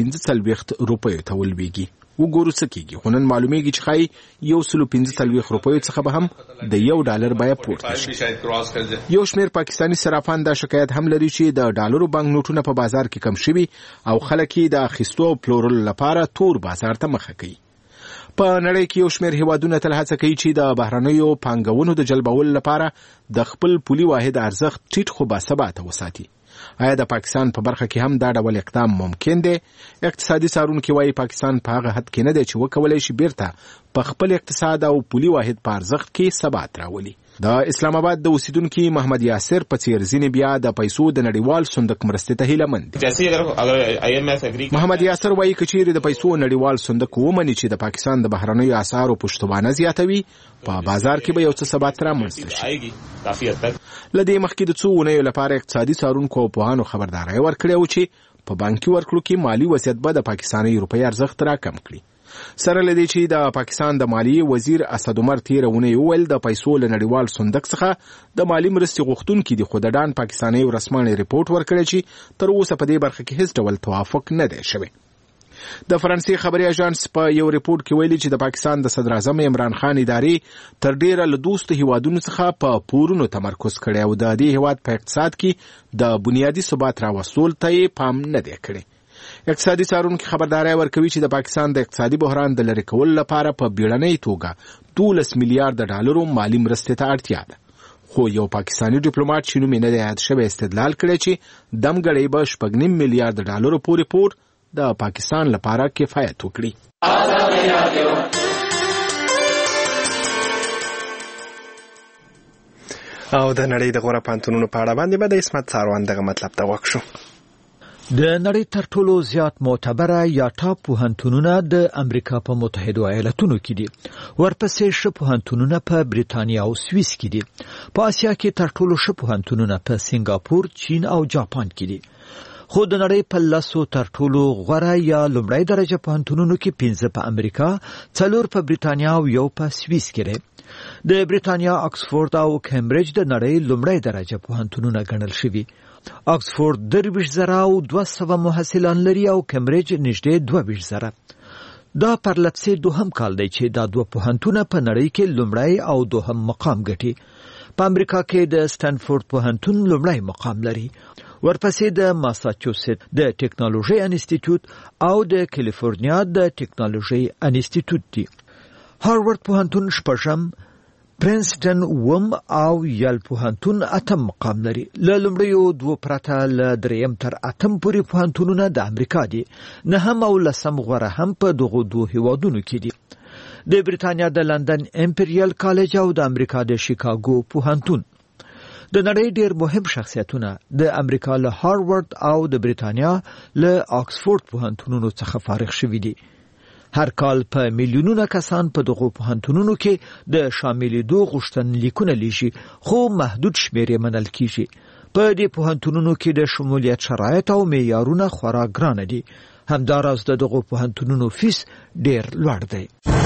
145 روپیو ته ولويږي. وګورو څه کیږي. خو نن معلومیږي چې خای 145 روپیو څخه به هم د $1 بیه پورته شي. یو شمېر پاکستاني صرافان دا شکایت هم لري چې د ډالرو بانک نوټونه په بازار کې کم شوي او خلک یې د اخیستو او پلورلو لپاره تور بازار ته مخه کوي. په نړۍ کې یو شمېر هیوادونه تل هڅه کوي چې د بهرنیو پانګونو د جلبولو لپاره د خپل پولي واحد ارزښت ټیټ خو باثباته وساتي. آیا د پاکستان په برخه کې هم دا ډول اقدام ممکن دی؟ اقتصادي څارونکي وايي پاکستان په هغه حد کې نه دی چې وکولای شي بیرته په خپل اقتصاد او پولي واحد په ارزښت کې ثبات راولي. د اسلام آباد د اوسیدونکو محمد یاسر په څیر ځینې بیا د پیسو د نړیوال صندوق مرستې ته هیله مند دي. محمد یاسر وايي کچېرې د پیسو نړیوال صندوق ومني چې د پاکستان د بهرنیو اسعارو پشتوانه زیاتوي، په بازار کې به یو څه ثبات رامنځته شي. لدې مخکې د څو اونیو لپاره اقتصادي څارونکو او پوهانو خبرداری ورکړی و چې په بانکي ورکړو کې مالی وضعیت به د پاکستاني روپۍ ارزښت راکم کړي. سره لدی چې د پاکستان د مالیې وزیر اسد عمر تیرونه ویل د پیسو له نړیوال صندوق څخه د مالی مرستې غوښتونکو د خوددان پاکستاني رسمانه ریپورت ورکړی چې تر اوسه په دې برخه کې هیڅ ډول توافق نه دی شوی. د فرانسې خبري اژانس په یو ریپورت کې ویلي چې د پاکستان د صدر اعظم عمران خان ادارې تر ډیره له دوستو هیوادونو څخه په پورونو تمرکز کړی او د دې هیواد په اقتصاد کې د بنیادی ثبات راوستل ته پام نه دی کړی. اقتصادي څارونکو خبرداري ورکوي چې د پاکستان د اقتصادي بحران د لری کولو لپاره په بیړنۍ توګه $12 میلیارډ مالی مرستې ته اړتیا ده. خو یو پاکستاني ډیپلوماټ چې نوم یې نه دی یاد شوی استدلال کړی چې دمګړی به $9 میلیارډ پورې پور د پاکستان لپاره کفایت وکړي. او د نړۍ د غوره پانتونونو په اړه باندې به د اسمت څاروان دغه مطلب ته وښو. د نړۍ تر ټولو زیات معتبره یا ټاپ پوهنتونونه د امریکا په متحده ایالاتونو کې دي. ورپسې ښه پوهنتونونه په بریتانیا او سویس کې دي. په آسیا کې تر ټولو ښه پوهنتونونه په سنگاپور، چین او جاپان کې دي. خو د نړۍ په 10 تر ټولو غوره یا لومړی درجه پوهنتونونو کې 5 په امریکا، 4 په بریتانیا او 1 په سویس کې دي. د بریتانیا اکسفورد او کمبریج د نړۍ لومړی درجه پوهنتونونه ګڼل شوي. اکسفورد 23,200 محصلان لري او کمبریج نږدې 22,000. دا پرلپسې دوهم کال دی چې دا دوه پوهنتونه په نړۍ کې لومړی او دوهم مقام ګټي. په امریکا کې د سټنفورد پوهنتون لومړی مقام لري، ورپسې د ماساچوسټ د ټیکنالوژي انسټیټیوټ او د کالیفورنیا د ټیکنالوژي انسټیټیوټ دي. هارورډ پوهنتون شپږم، پرنسټن وم او یل پوهنتون اتم مقام لري. له لومړیو دوه پرته له دریم تر اتم پورې پوهنتونونه د امریکا دي. نهم او لسم غوره هم په دغو دوه هیوادونو کې دي. د بریتانیا د لندن امپریال کالج او د امریکا د شیکاګو پوهنتون. د نړۍ ډېر مهم شخصیتونه د امریکا له هارورډ او د بریتانیا له آکسفورد پوهنتونونو څخه فارغ شوي دي. هر کال په میلیونونه کسان په دغو پوهنتونونو کې د شاملېدو غوښتنلیکونه لیږي، خو محدود شمېر یې منل کیږي. په دې پوهنتونونو کې د شمولیت شرایط او معیارونه خورا ګرانه دي. همداراز د دغو پوهنتونونو فیس ډېر لوړ دی.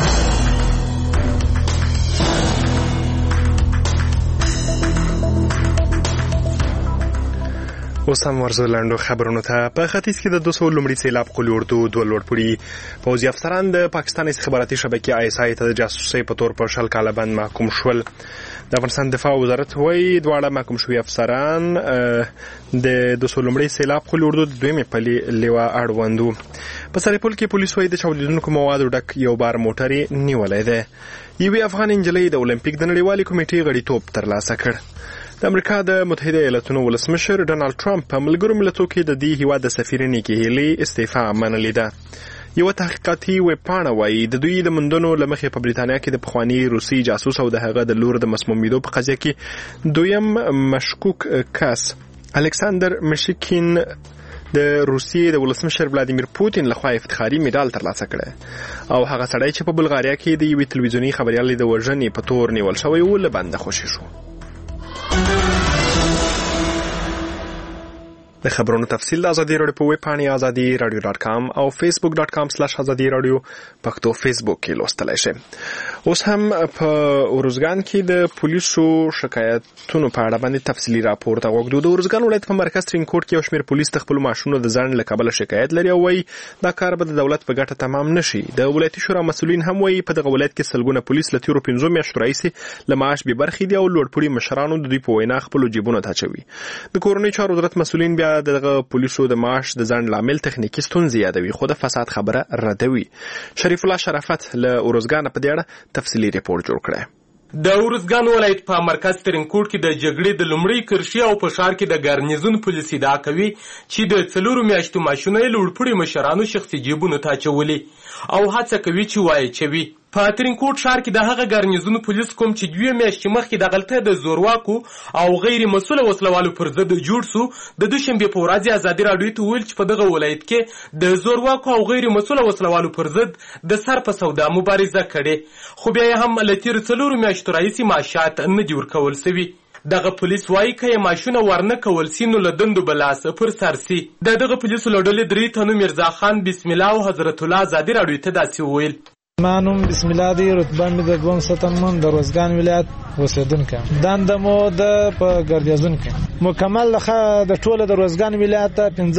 اوس هم ورزو لاندو خبرونو ته. په ختیځ کې د 200 لومړي سیلاب قلي اردو دوه لوړپوړي پوځي افسران د پاکستان استخباراتي شبکې ISI ته د جاسوسۍ په تور په 20 کاله بند محکوم شول. د افغانستان دفاع وزارت وایي دواړه محکوم شوي افسران د 200 لومړي سیلاب قلي اردو د دویمې پلې لیوا اړوندو. په سرپل کې پولیس وایي د چاودیدونکو موادو ډک یو بار موټر نیولې ده. یوې افغان انجلۍ د اولمپیک د نړیوالې کمیټې غړیتوب ترلاسه کړ. د امریکا د متحده ایالاتونو ولسمشر ډونالد ټرمپ په ملګرو ملتونو کې د دې هیواد د سفیر نیکی هیلي استعفا منلې ده. یو تحقیقاتي ویبپاڼه وایي د دوی د مندونو لمخې په بریتانیا کې د پخوانی روسي جاسوس او د هغه د لور د مسمومیدو په قضیه کې دویم مشکوک کس الکساندر مشکین د روسیې د ولسمشر ولادیمیر پوتین لخوا افتخاري میډال ترلاسه کړ او هغه سړی چې په بلغاریا کې د یوې تلویزیونی خبريالۍ د وژنې په تور نیول شوی و له بنده خوشی شو. د خبرونو تفصیل د ازادي رادیو په ویب پاڼې azadi.radio.com او facebook.com/azadi.radio پښتو فیسبوک کې لوستلای شئ. اوس هم په اورزګان کې د پولیسو شکایتونو په اړه باندې تفصیلی راپور ته وګورو. د اورزګان ولایت په مرکز ترین کوټ کې یو شمېر پولیس د خپل ماشومانو د ځان له کبله شکایت لري او وايي دا کار به د دولت په ګټه تمام نشي. د ولایتي شورا مسؤلین هم وايي په دغه ولایت کې سلګونه پولیس له تیرو 15 میاشتو راهیسې له معاش بې برخې دي او لوړپوړي مشرانو د دوی په وینا خپل جیبونه تاچوي. د کورنۍ چارو وزارت مسؤلین بیا دغه پولیسو د معاش د ځان لامل تخنیکی ستونزې یادوي خو د فساد خبره ردوي. شریف الله شرافت له اورزګان په دې اړه تفصیلی ریپورت جوړ کړی. د اورزګان ولایت په مرکز ترینکوټ کې د جګړې د لومړۍ کرښې او په ښار کې د ګارنیزون پولیس ادعا کوي چې د 4 میاشتو ماشونه یې لوړپوړي مشرانو شخصي جیبونو ته اچولي او هڅه کوي چې وایي چوي. په ترینکوټ ښار کې د هغه ګارنیزون پولیس کوم چې 2 میاشتې مخکې د غلطه د زورواکو او غیر مسؤل وسلوالو پر ضد جوړ سو د دوشنبه په ورځ ازادي رادیو ته ویل چې په دغه ولایت کې د زورواکو او غیر مسؤل وسلوالو پر ضد د سر په سودا مبارزه کړي خو بیا هم له تیر 4 میاشتو راهیسې معاشات نه دی ورکول شوی. دغه پولیس وایي که یې معاشونه ورنه کول سي نو له دندو به لاس پر سر سي. دغه پولیسو له ډلې 3 تنو میرزا خان بسم الله او حضرت الله ازادي رادیو ته داسې وویل. ما نوم بسم الله دی، رتبه مې د 2 ستمن د روزګان ولایت اوسیدونکی دنده مو د په ګردیزون کې مکمل لخوا د ټوله د روزګان ولایت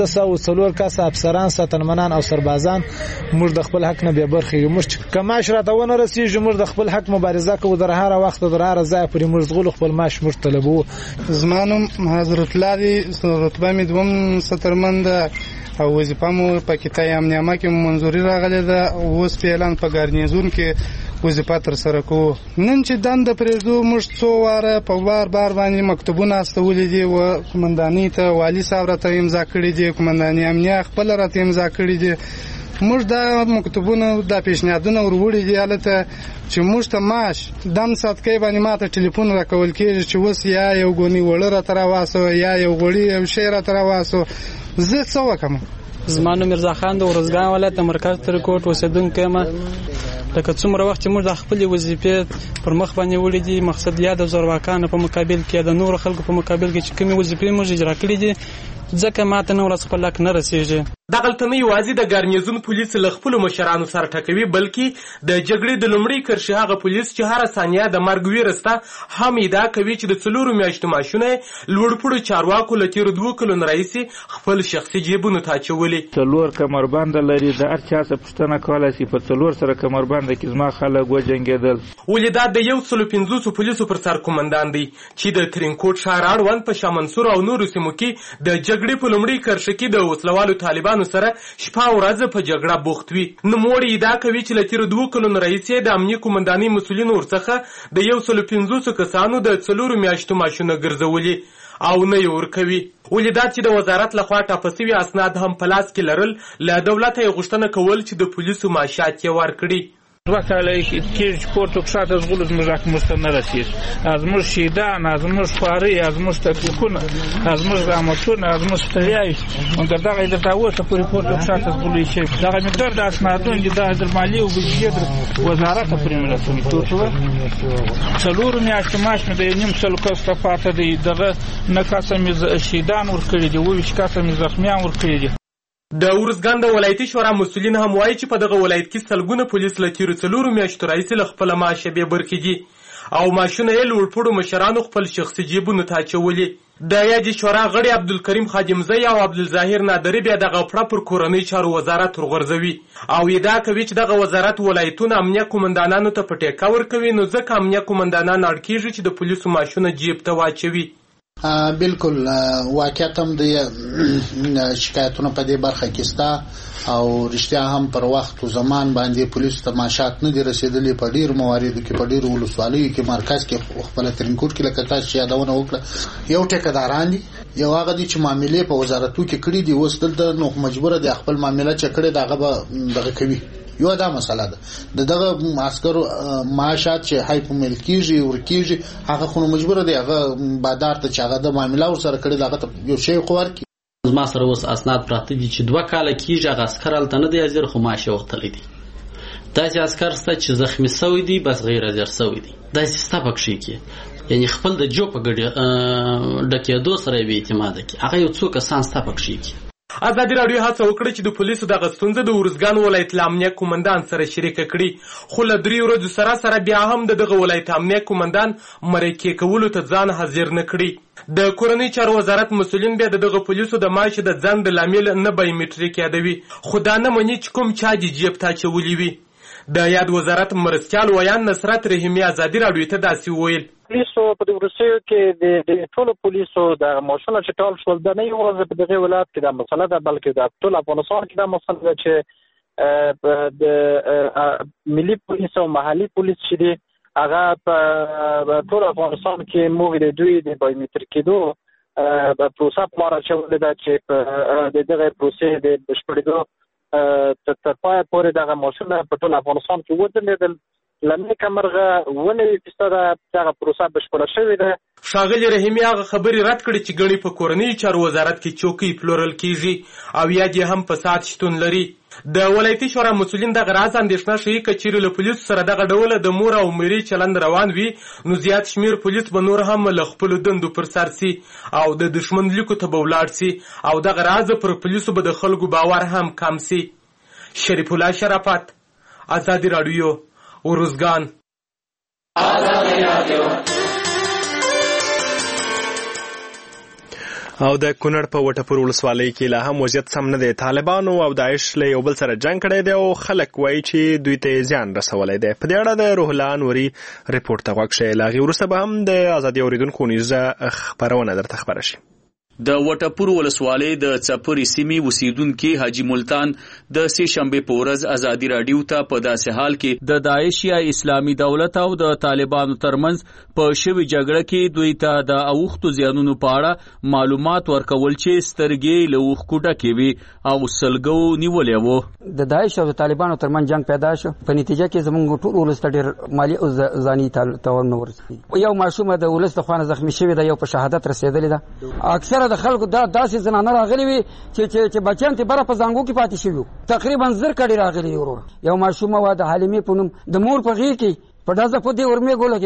504 کس افسران ستنمنان او سربازان موږ د خپل حق نه به برخه یو مش کماش راټونه رسیږي. موږ د خپل حق مبارزه کوو در هر وخت در هر ځای پرې موږ غول خپل ماش موږ طلبو. زمانم حضرت الله دی، رتبه مې 2 سترمن ده او وظیفه مو په کتای امنیه کې منظوري راغله ده. اوس په اعلان په ګارنیزون کې وظیفه تر سره کوو. نن چې دنده پرېږدو موږ څو واره په بار باندې مکتوبونه استولې دي او قومندانۍ ته والي صاحب راته امضا کړي دي، قومندانۍ امنیه خپل راته امضا کړي دي. موږ دا مکتوبونه د پیشنهادونه وروړي دي البته چې موږ ته معاش دم صدقې باندې ماته ټلیفون راکول کېږي چې وس یا یو غونی وړه راته راواسو یا یو غوړی یو شی راته راواسو. زه څه وکم؟ زمانو میرزا خان د اورزګان ولایت مرکز ترینکوټ اوسیدونکی یم. لکه څومره وخت چې موږ د خپل وظیفې پر مخ باندې وړي دي، مقصد یا د زورواکانو په مقابل کې د نور خلکو په مقابل کې چې کومې وظیفې موږ اجرا کړې دي ځکه ماته نه ورځ خپل حق نه رسیږي. دغلته نه یوازې د ګارنیزون پولیس له خپلو مشرانو سره ټکوي بلکې د جګړې د لومړۍ کرښې هغه پولیس چې هره ثانیه د مرګ ویره سته هم ادعا کوي چې د 4 میاشتو معاشونه یې لوړپوړو چارواکو له تېرو 2 کلونو راهیسې خپل شخصي جیبونو ته اچولي. 4 کمربنده لري، د هر چا څه پوښتنه کولی شي په 4 سره کمربنده کې زما خلک وجنګېدل. ولې دا د 150 پولیسو پر سر قومندان دی چې د ترینکوټ ښار اړوند په شاه منصور او نورو سیمو کې د جګړې په لومړۍ کرښه کې د وسلوالو طالبانو سره شپه او ورځ په جګړه بوخت وي. نوموړی ادعا کوي چې له تېرو 2 کلونو راهیسې د امنیه قومندانۍ مسؤلینو ورڅخه د 150 کسانو د 4 میاشتو معاشونه ګرځولي او نه یې ورکوي. ولې دا چې د وزارت لخوا ټاپه سوي اسناد هم په لاس کې لرل، له دولته یې غوښتنه کول چې د پولیسو معاشات یې ورکړي. 2 کاله کېږي چې کور ته کښته ژغورو زموږ حق موږ ته نه رسېږي. زموږ شهیدان، زموږ خوارۍ، زموږ تکلیفونه، زموږ زحمتونه، زموږ ستړیاوې مګر دغه یې درته اوسه پورې کور ته کښته ژغورلی شوي. دغه مقدار د اسنادونه دي د مالیې او بودیجې وزارت ته پرې مې رسوي. 4 میاشتو معاش مې د 1.5 سلو کسو ته پاته دی. دغه 9 کسه مې شهیدان ورکړي دي، 28 کسه مې زخمیان ورکړي دي. د ارزګان د ولایتي شورا مسؤلین هم وایي چې په دغه ولایت کې سلګونه پولیس له تېرو 4 میاشتو راهیسې له خپله معاشه بې برخې دي او معاشونه یې لوړپوړو مشرانو خپل شخصي جیبونو ته اچولي. د یادې شورا غړي عبدالکریم خادمزی او عبدالظاهر نادري بیا دغه پړه پر کورنۍ چارو وزارت ورغورځوي او ادعا کوي چې دغه وزارت ولایتونه امنیه قومندانانو ته په ټیکه ورکوي، نو ځکه امنیه قومندانان اړ کېږي چې د پولیسو معاشونه جیب ته واچوي. بالکل واقعیت هم د شکایتونو په دې برخه کې سته او رښتیا هم پر وخت او زمان باندې پولیسو ته معاشات نه دي رسېدلي. په ډېرو مواردو کې په ډېرو ولسوالیو کې مرکز کې خپل ترینکوټ کې لکه تاسو چې یادونه وکړه یو ټیکهداران دي، یو هغه دي چې معاملې په وزارتو کې کړي دي، اوس دلته نو مجبوره دي خپل معامله چې کړي دغه به دغه کوي. یو دا مسله ده دغه عسکرو معاشات چې هاي په مل کېږي ورکېږي هغه خو مجبوره دی هغه بادار ته چې هغه د معامله ورسره کړي دغه ته یو شی خو ورکړي. زما سره اوس اسناد پراته دي چې 2 کاله کېږي هغه عسکر هلته نه دی حاضر خو معاش یې وختلی دی. داسې عسکر شته چې زخمي سوی دي بس غیر حاضر سوی دي. داسې ستا پکښې کې یعنې خپل د جو په ډکېدو سره یې بې اعتماده کړي هغه یو څو کسان ستا پکښې کې. ازادي راډیو هڅه وکړه چې د پولیسو دغه ستونزه د ارزګان ولایت له امنیه قومندان سره شریکه کړي، خو له 3 ورځو سره بیا هم دغه ولایت امنیه قومندان مرکې کولو ته ځان حاضر نه کړي. د کورنۍ چارو وزارت مسؤلین بیا دغه پولیسو د معاش د ځنډ لامل نه بایومټریک یادوي، خو دا نه مني چې کوم چا دې جیب ته اچولي وي. د یاد وزارت مرستیال ویان نصرت رحیمي ازادي راډیو ته داسې وویل: پولیسو په دې وروستیو کې د ټولو پولیسو د معاشونه چې ټول شول دا نه یوازې په دغه ولایت کې دا مسله ده بلکې د ټول افغانستان کې دا مسله ده چې د ملي پولیس او محلي پولیس چې دي هغه په ټول افغانستان کې موږ د دوی د بایومټریک کېدو پروسه په لاره اچولې ده چې د دغه پروسې د بشپړېدو تر پایه پورې دغه معاشونه په ټول افغانستان کې ودرېدل. لمنې کمرغه 9% دغه پروسه بشپړه شوې ده. ښاغلي رحیمي هغه خبرې رد کړې چې ګڼې په کورنیو چارو وزارت کې چوکۍ پلورل کېږي او یا دې هم فساد شتون لري. د ولایتي شورا مسؤلین دغه راز اندېښنه ښیي که چیرې له پولیسو سره دغه ډوله د مور او میرې چلند روان وي نو زیات شمېر پولیس به نور هم له خپلو دندو پر سر سي او د دښمن لیکو ته به ولاړ سي او دغه راز پر پولیسو به د خلکو باور هم کم سي. شریف الله شرافت، ازادي راډیو، ارزګان. او د کونړ په وټپور ولسوالۍ کې لا هم وضعیت سم نه دی. طالبانو او داعش له یو بل سره جنگ کړی دی او خلک وایي چې دوی ته زیان رسولی دی. په دې اړه د روح الله انوري ریپورټ ته غوږ شئ. له هغې وروسته به هم د ازادي اورېدونکو نیزه خپرونه درته خپره شي. د وټپور ولسوالۍ د څپرې سیمې اوسیدونکي حاجي ملتان د سې شنبې په ورځ ازادي راډیو ته په داسې حال کې د داعش یا اسلامي دولت او د طالبانو ترمنځ په شوي جګړه کې دوی ته د اوښتو زیانونو په اړه معلومات ورکول چې سترګې له اوښکو ډکې وي او سلګو نیولې وو. د داعش او د طالبانو ترمنځ جنگ پیدا شو. په نتیجه کې زموږ ټول ولس ته ډېر مالي او ځاني تاوان ورسېږي. یو ماشومه د ولس د خوانه زخمی شوې ده، یو په شهادت رسېدلې ده. اکثر د خلکو داسې زنانه راغلي وي چې بچیان ته بره په زانګو کې پاتې شوي، تقریبا 10 کډې راغلي ورور. یو ماشومه وه د حلیمې په نوم، د مور په غېږ کې په ډزه په دې ورمېږو لګېدله.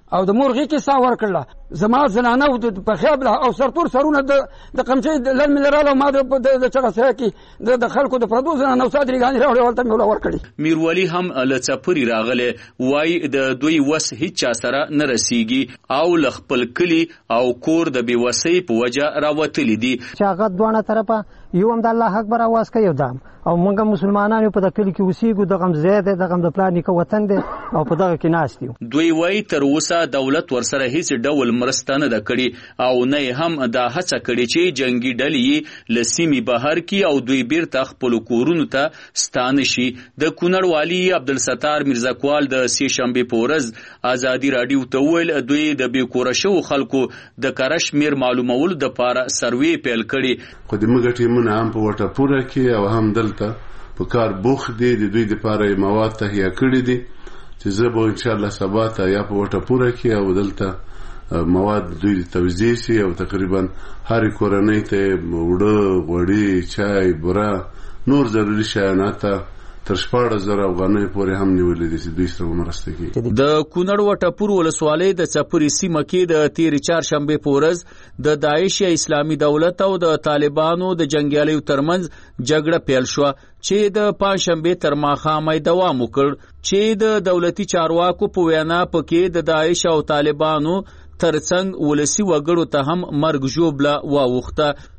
او د مور غي کې سا ورکړه زما زنانه په خیابله او سرتور سرونه د قمچې لن ملراله ما د چغه سره کې د خلکو د پردو زنانه صادري غانې راوړې ولته مولا ورکړي. میرولی هم لڅپری راغله وای د دوی وس هیڅ چا سره نه رسیږي او لخپل کلی او کور د بیوسی په وجه راوتلی دي چې هغه دوه طرفه یو هم د الله اکبر आवाज کوي دام او موږ مسلمانانو په دکل کې وسیګو د غم زیاده د غم د پلان کې وطن دي او په دغه کې ناس دي. دوی وای تر اوسه دولت ورسره هیڅ ډول مرسته نه کړي او نه هم دا هڅه کړي چې جنگي ډلې لسیمی بهر کې او دوی بیرته خپل کورونو ته ستانه شي. د کونړ والی عبدالستار میرزاکوال د سې شنبه په ورځ ازادي رادیو ته ویل دوی د بیکوره شو خلکو د کرشمیر معلومولو د پاره سروې پیل کړي. خو د موږ ټیمونه هم په وټه پوره کې او هم دلته په کار بوخ دي د دوی لپاره مواد تهیه کړي دي چې زه به ان شاء الله سبا ته یا په وټه پوره کې او دلته مواد دوی توزیع شي او تقریبا هر کورنۍ ته وړه غوړي چای بوره نور ضروري شیانات تر 14,000 افغانۍ پورې هم نیولې دي چې دوی سره مرسته کوي. د کونړ وټپور ولسوالۍ د چپری سیمه کې د تیر چهارشنبه په ورځ د داعش اسلامي دولت او د طالبانو د جنگیالیو ترمنځ جګړه پیل شو چې د پنځشنبه تر ماښامه دوام وکړ چې د دولتي چارواکو په وینا پکې د داعش او طالبانو ترڅنګ ولسی وګړو ته هم مرګ ژوبله واوښته.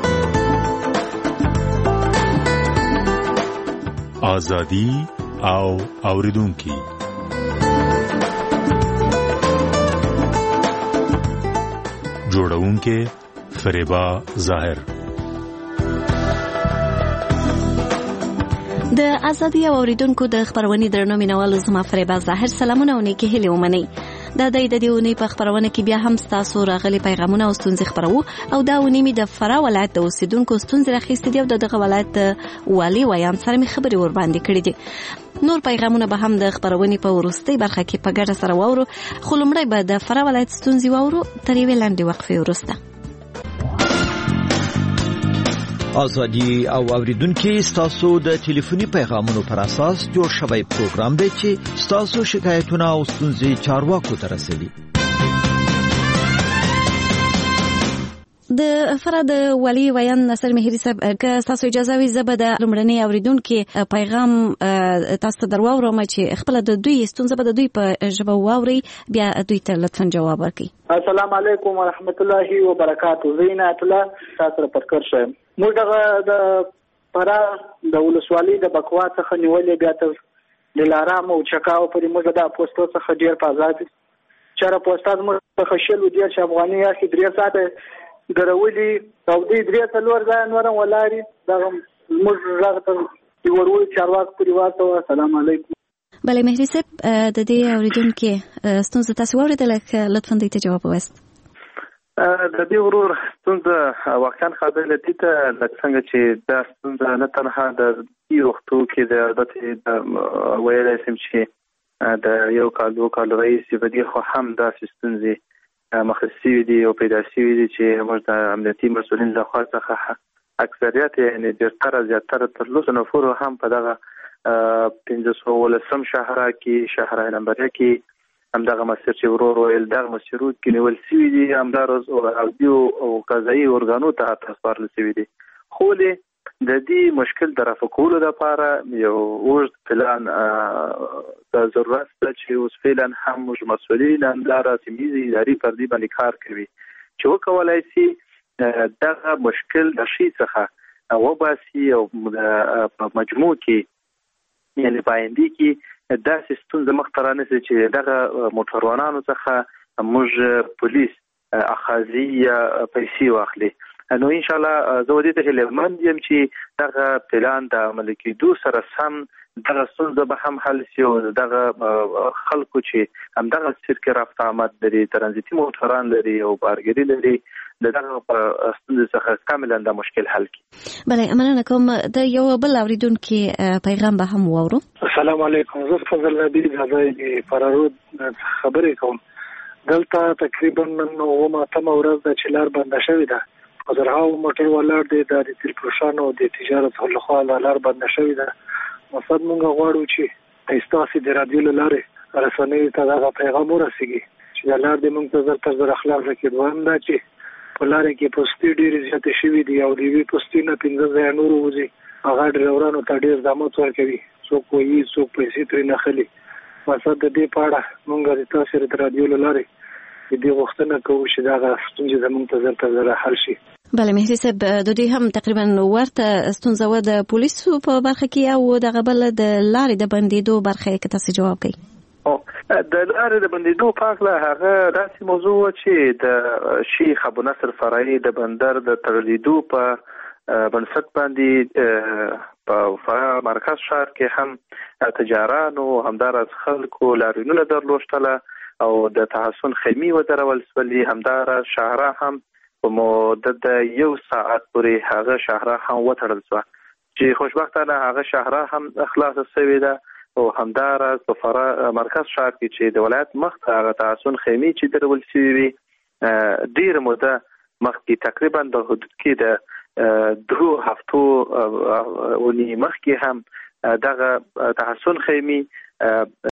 آزادی او اوریدونکي جوړونکي فریبا ظاهر. د ازادي او اوریدونکو د خبرونې درنو مینوالو زما فریبا ظاهر سلامونه او نیکی هیله ومنئ. د دې اونۍ په خبرونه کې بیا هم تاسو راغلي پیغامونه او ستونزې خبرو او دا ونی می د فرا ولایت د اوسیدونکو ستونزې راخېستې دي او دغه ولایت والی ویان سره می خبري ور باندې کړې دي. نور پیغامونه به هم د خبرونې په ورستۍ برخه کې په ګډه سره واورو خو لومړی به د فرا ولایت ستونزې واورو تر یوې لاندې وقفې وروسته. ازادي او اوریدونکو ستاسو د ټلیفوني پیغامونو پر اساس جوړ شوی پروګرام دی چې ستاسو شکایتونه او ستونزې چارواکو ته رسوي. د فراد ولی ویان نصر مهری صاحب که تاسو اجازه وي زه به د لومړنۍ اوریدونکو پیغام تاسو ته درواورم چې خپل د دوی ستونزه به د دوی په ژبه واوري بیا دوی ته لطفا جواب ورکړي. السلام علیکم ورحمت الله وبرکاته. زینت الله تاسو پرکر شه موږ د فرا د ولسوالۍ د بکوا څخه نیولې بیا تر دلارام او چکاو پرې موږ د پوسټو څخه ډیر په آزاد چېرې پوسټاز موږ څخه شلو ډیر افغاني یا خدري ساته ګرولي او دې درې څلور ځای نورم ولاري دا موږ راغته دی ورول چارواک پریوات او السلام علیکم. بله مهری صاحب د دې اوریدونکو ستونزه تاسو اوریدل لطفا دې ته جواب وست. د دې ورور ستونزه واقعا خبره دي ته څنګه چې دا ستونزه نه تنها د یو وختو کې د البته ویل سم چې د یو کال رئیس بدی خو هم دا ستونزه مخصوصي دي او پیدا شوي دي چې موږ د امنیتي مسؤلین له خوا څخه اکثریت یعنی ډېر زیاتره تر 200 نفر هم په دغه 15 شهر کې شهر نمبر کې هم دغه مسیر چې ورور ویل دغه مسیرو کې نیول شوي دي هم دا روز او قضایي ارګانو ته تسپارل شوي دي. خو د دې مشکل د رفع کولو لپاره یو اوږد پلان د ضرورت ده چې اوس فعلا هم موږ مسؤلین همدارا سیمه اداري فردي باندې کار کوي چې وکولای شي دغه مشکل د شي څخه وباسي او په مجموع کې یعنی پاینده کې دا سیستم د مخترانه چې دغه موټروانانو څخه موږ پولیس اخاذي پیسې واخلي. نو ان شاء الله زه ودې ته لمن یم چې دغه پلان د عمل کېدو سره سم دغه ستونزه به هم حل شي او دغه خلکو چې هم دغه سرکې رفت آمد لري ترانزیتي موټران لري او بارګري لري دغه ستونزه څخه کاملا د مشکل حل کړي. بله مننه کوم. د یو بل اوریدونکو پیغام به هم واورو. السلام علیکم. زه فضل نبی زادای فرارود خبرې کوم. دلته تقریبا نن اومه تم ورځ د چلار بنده شوې ده. زرهاو موټر ولر دي د تلپوشانو د تجارت خلخوا لار بند شوی ده. مقصد مونږ غواړو چې استاسي د رادیو لاره رسنۍ ته دا پیغام ورسیږي چې د لار د موږ ته زر تر زر اخلاق کې دوام دا چې په لارې کې پوستې ډېرې زیاتې شوي دي او د یوې پوستې نه 15 ځایه نور وځي هغه ډرایورانو ته ډېر زحمت ورکوي څوک وایي څوک پیسې ترې نه خلي مقصد د دې په اړه موږ د تاسو سره د رادیو له لارې د دې غوښتنه کوو چې دغه ستونزې زموږ ته زر تر زر حل شي. بله مهدي صاحب د دې هم تقریبا ورته ستونزه و د پولیسو په برخه کې او دغه بل د لارې د بندیدو برخه کې تاسو جواب کوي. د لارې د بندیدو په اړه هغه داسې موضوع چې د شیخ ابو نصر فرعي د بندر د تړلیدو په بنسټ باندې په مرکز ښار کې هم تجارانو همدارس خلکو لاریونونه درلوشتله او د تحسن خیمې ودرول سولې همدارا شهره هم په مدت د 1 ساعت پورې هغه شهره هم وتړل شو چې خوشبختانه هغه شهره هم خلاص شوې ده او همدارا په مرکز ښار کې چې د ولایت مخ ته هغه تحسن خیمې چې درول شوې ډیر موده مخکې تقریبا د حدود کې د 2 هفتو ونی مخکې هم دغه تحسن خیمې